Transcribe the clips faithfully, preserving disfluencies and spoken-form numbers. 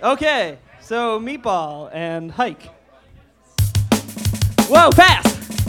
Okay, so Meatball and Hike. Whoa, fast!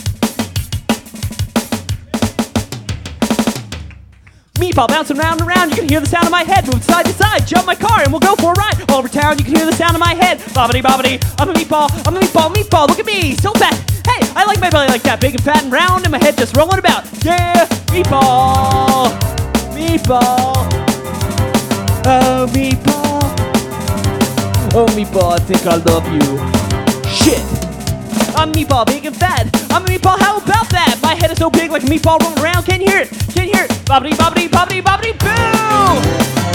Meatball bouncing round and round, you can hear the sound of my head. Move side to side, jump my car, and we'll go for a ride. All over town, you can hear the sound of my head. Bobbity, bobbity, I'm a meatball, I'm a meatball, meatball, look at me, so fat. Hey, I like my belly like that, big and fat and round, and my head just rolling about. Yeah, meatball, meatball, oh, meatball. Oh, meatball, I think I love you. Shit. I'm a meatball, big and fat. I'm a meatball, how about that? My head is so big like a meatball rolling around. Can't hear it, can't hear it. Bobbity, bobbity, bobbity, bobbity, boo!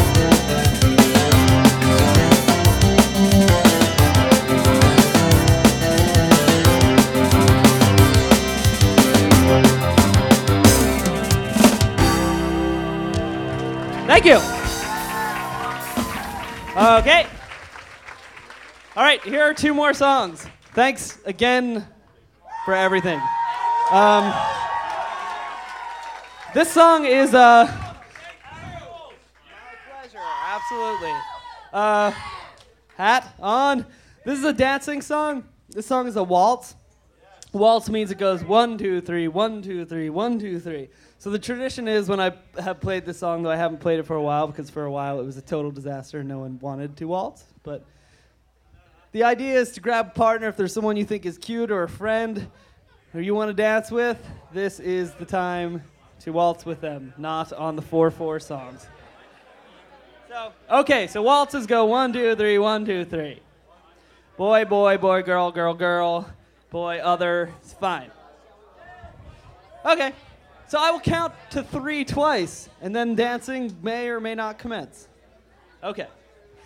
Thank you. Okay. All right, here are two more songs. Thanks again for everything. Um, this song is uh, my pleasure, absolutely. Uh, hat on. This is a dancing song. This song is a waltz. Waltz means it goes one, two, three, one, two, three, one, two, three. So the tradition is when I have played this song, though I haven't played it for a while because for a while it was a total disaster. No one wanted to waltz, but the idea is to grab a partner if there's someone you think is cute or a friend who you want to dance with. This is the time to waltz with them, not on the four four songs. So, okay, so waltzes go one, two, three, one, two, three. Boy, boy, boy, girl, girl, girl, boy, other, it's fine. Okay, so I will count to three twice, and then dancing may or may not commence. Okay.